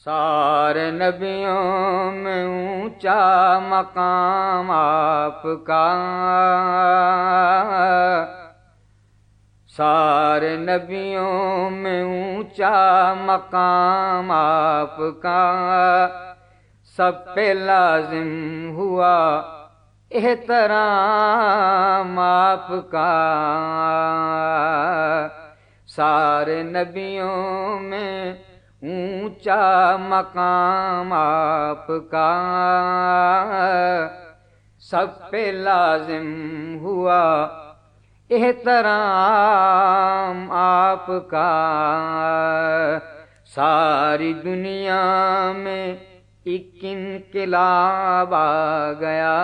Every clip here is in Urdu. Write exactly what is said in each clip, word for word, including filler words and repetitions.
سارے نبیوں میں اونچا مقام آپ کا، سارے نبیوں میں اونچا مقام آپ کا، سب پہ لازم ہوا احترام آپ کا، سارے نبیوں میں اونچا مقام آپ کا، سب پہ لازم ہوا احترام آپ کا، ساری دنیا میں ایک انقلاب آ گیا،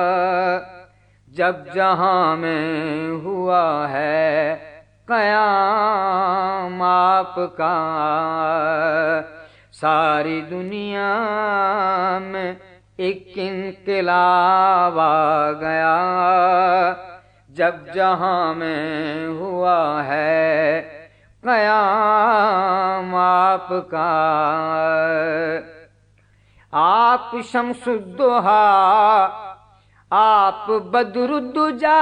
جب جہاں میں ہوا ہے قیام آپ کا، ساری دنیا میں ایک انقلاب آ گیا، جب جہاں میں ہوا ہے قیام آپ کا، آپ شمس الضحیٰ، آپ بدر الدجا،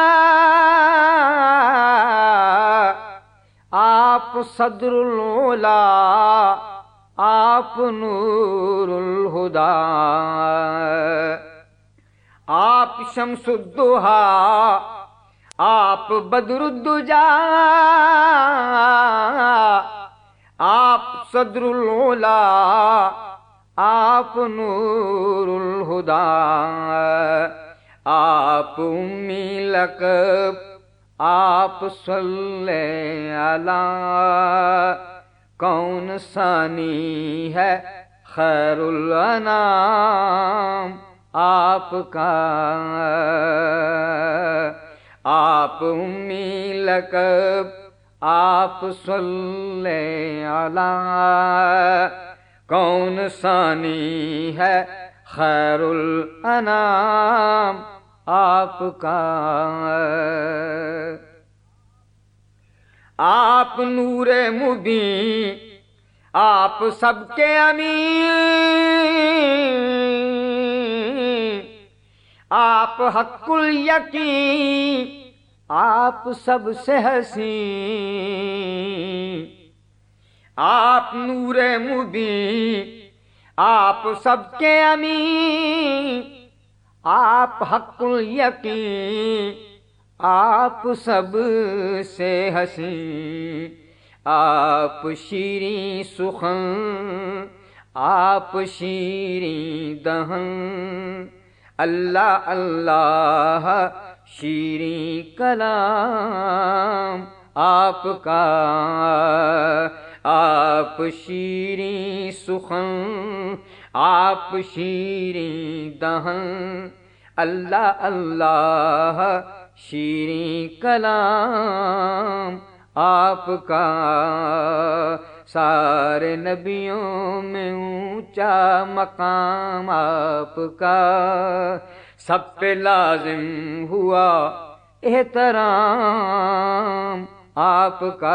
آپ صدر العلا، آپ نور الہدی، آپ شمس الضحیٰ، آپ بدر الدجا، آپ صدر العلا، آپ نور الہدی، آپ امی لقب، آپ صلی علی، کون ثانی ہے خیر الانام آپ کا، آپ امی لقب، آپ صلی علی، کون ثانی ہے خیر الانام آپ کا، آپ نور مبین، آپ سب کے امین، آپ حق الیقین، آپ سب سے حسین، آپ نور مبین، آپ سب کے امین، آپ حق الیقین، آپ سب سے حسین، آپ شیریں سخن، آپ شیریں دہن، اللہ اللہ شیریں کلام آپ کا، آپ شیریں سخن، آپ شیریں دہن، اللہ اللہ شیریں کلام آپ کا، سارے نبیوں میں اونچا مقام آپ کا، سب پہ لازم ہوا احترام آپ کا،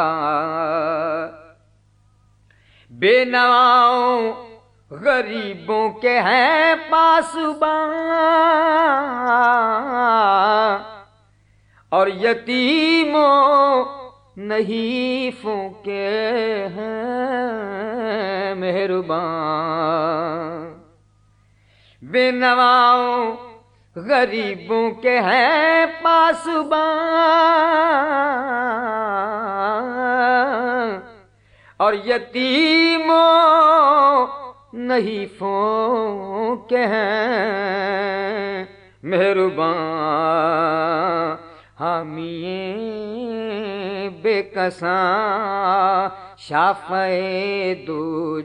بے نواؤں غریبوں کے ہیں پاسبان، اور یتیموں نحیفوں کے ہیں مہربان، بے نواؤں غریبوں کے ہیں پاسبان، اور یتیموں نحیفوں کے ہیں مہربان، حامی بے کساں شافعِ دو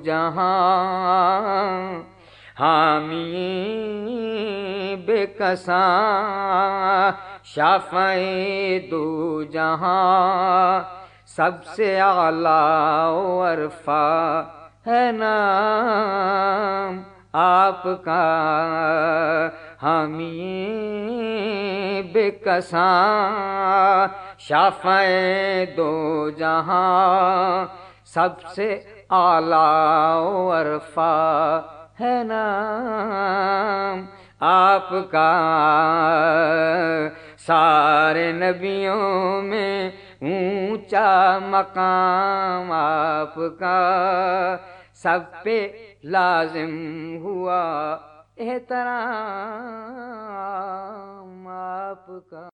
جہاں، حامی بے کساں شافعِ دو جہاں، سب سے اعلیٰ و عرفہ ہے نام آپ کا، حامی بے کساں شافعِ دو جہاں، سب سے اعلیٰ و عرفہ ہے نام آپ کا، سارے نبیوں میں اونچا مقام آپ کا، سب پہ لازم ہوا احترام آپ کا۔